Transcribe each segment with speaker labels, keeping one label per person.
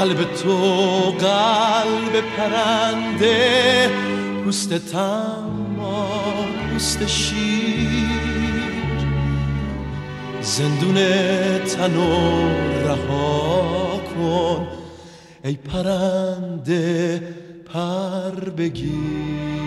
Speaker 1: قلب تو قلب پرنده، پوست تما پوست شیر، زندون تنو رها کن ای پرنده پر بگیر.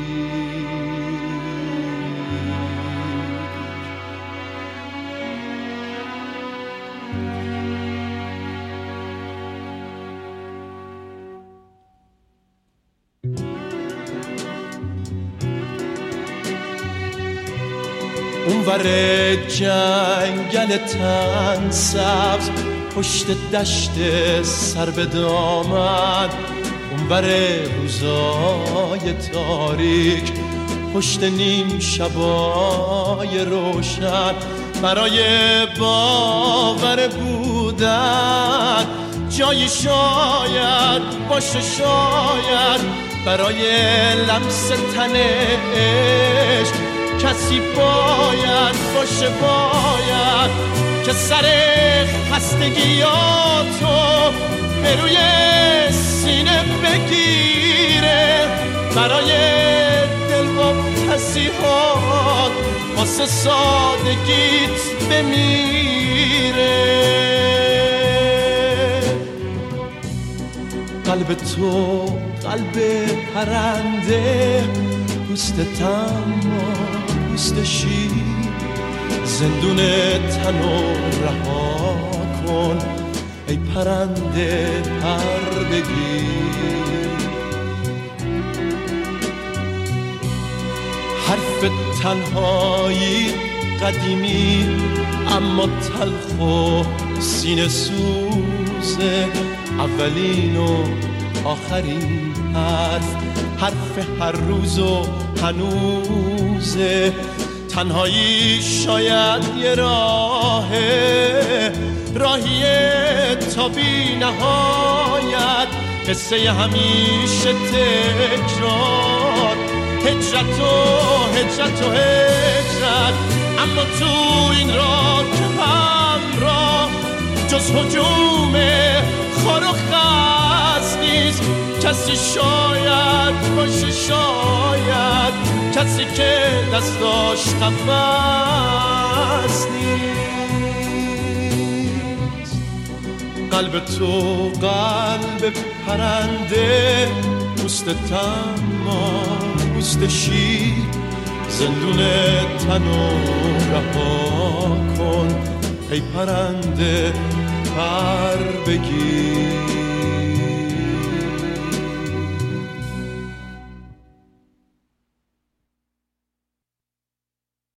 Speaker 1: اونور جنگل تن سبز، پشت دشت سر به دامن، اونور روزای تاریک، پشت نیم شبای روشن، برای باور بودن جایی شاید باشه، شاید برای لمس تن عشق کسی باید باشه، باید که سر خستگیاتو به روی سینه بگیره، برای دل با تصیحات واسه سادگیت بمیره. قلب تو قلب پرنده، پوست تما پوست شیر، زندون تنو رها کن ای پرنده پر بگیر. حرف تنهایی قدیمی اما تلخ و سینه سوزه، اولین و آخرین حرف هر روز و هنوزه. تنهایی شاید یه راهیه تا بی نهایت، قصه همیشه تکرار، هجرت و هجرت، اما تو این راه که همراه جز هجوم خار و خس نیست کسی، شاید باشه، شاید کسی که دستاش قفس نیست. قلب تو قلب پرنده، پوست تما پوست شیر، زندون تنو رها کن ای پرنده پر بگیر.